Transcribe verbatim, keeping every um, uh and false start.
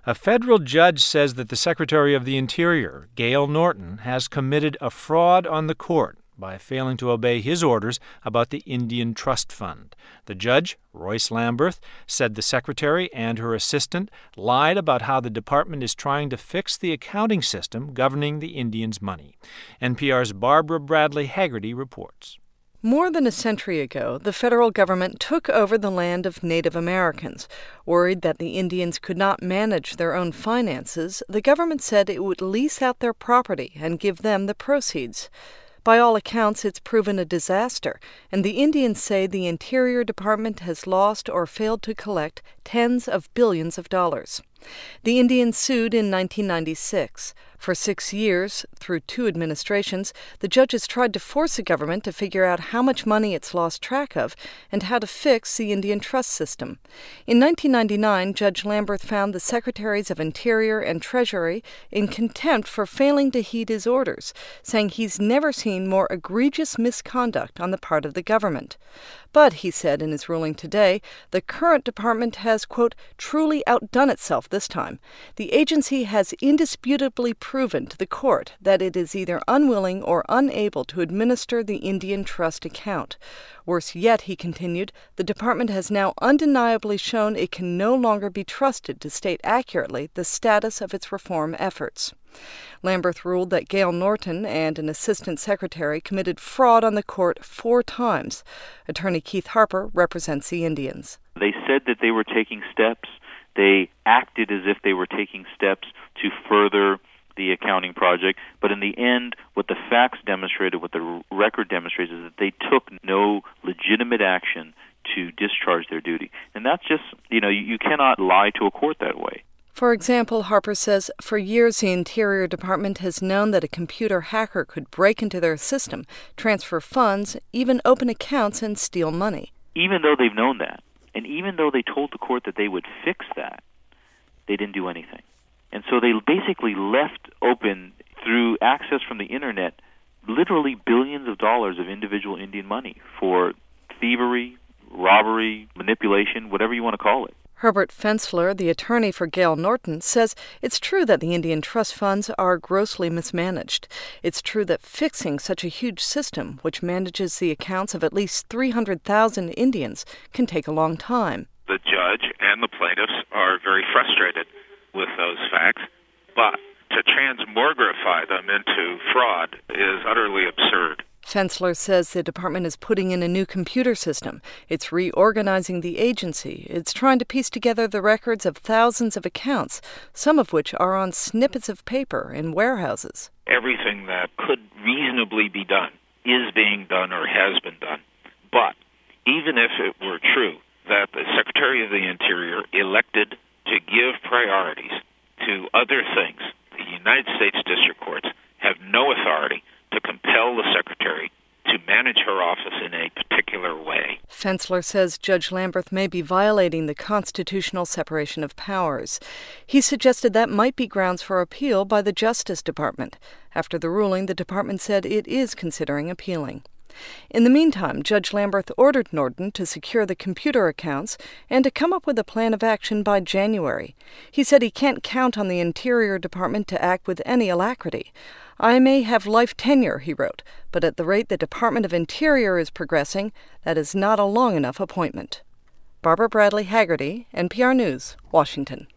A federal judge says that the Secretary of the Interior, Gale Norton, has committed a fraud on the court by failing to obey his orders about the Indian Trust Fund. The judge, Royce Lamberth, said the secretary and her assistant lied about how the department is trying to fix the accounting system governing the Indians' money. N P R's Barbara Bradley Haggerty reports. More than a century ago, the federal government took over the land of Native Americans. Worried that the Indians could not manage their own finances, the government said it would lease out their property and give them the proceeds. By all accounts, it's proven a disaster, and the Indians say the Interior Department has lost or failed to collect tens of billions of dollars. The Indians sued in nineteen ninety-six. For six years, through two administrations, the judges tried to force the government to figure out how much money it's lost track of and how to fix the Indian trust system. In nineteen ninety-nine, Judge Lamberth found the Secretaries of Interior and Treasury in contempt for failing to heed his orders, saying he's never seen more egregious misconduct on the part of the government. But, he said in his ruling today, the current department has, quote, truly outdone itself this time. The agency has indisputably proven to the court that it is either unwilling or unable to administer the Indian Trust account. Worse yet, he continued, the department has now undeniably shown it can no longer be trusted to state accurately the status of its reform efforts. Lamberth ruled that Gale Norton and an assistant secretary committed fraud on the court four times. Attorney Keith Harper represents the Indians. They said that they were taking steps. They acted as if they were taking steps to further the accounting project. But in the end, what the facts demonstrated, what the record demonstrates, is that they took no legitimate action to discharge their duty. And that's just, you know, you cannot lie to a court that way. For example, Harper says, for years the Interior Department has known that a computer hacker could break into their system, transfer funds, even open accounts and steal money. Even though they've known that, and even though they told the court that they would fix that, they didn't do anything. And so they basically left open, through access from the Internet, literally billions of dollars of individual Indian money for thievery, robbery, manipulation, whatever you want to call it. Herbert Fensler, the attorney for Gale Norton, says it's true that the Indian trust funds are grossly mismanaged. It's true that fixing such a huge system, which manages the accounts of at least three hundred thousand Indians, can take a long time. The judge and the plaintiffs are very frustrated with those facts, but to transmogrify them into fraud is utterly absurd. Fensler says the department is putting in a new computer system. It's reorganizing the agency. It's trying to piece together the records of thousands of accounts, some of which are on snippets of paper in warehouses. Everything that could reasonably be done is being done or has been done. But even if it were true that the Secretary of the Interior elected to give priorities to other things, the United States District Courts have no authority to compel the Secretary to manage her office in a particular way. Fensler says Judge Lamberth may be violating the constitutional separation of powers. He suggested that might be grounds for appeal by the Justice Department. After the ruling, the department said it is considering appealing. In the meantime, Judge Lamberth ordered Norton to secure the computer accounts and to come up with a plan of action by January. He said he can't count on the Interior Department to act with any alacrity. I may have life tenure, he wrote, but at the rate the Department of Interior is progressing, that is not a long enough appointment. Barbara Bradley Haggerty, N P R News, Washington.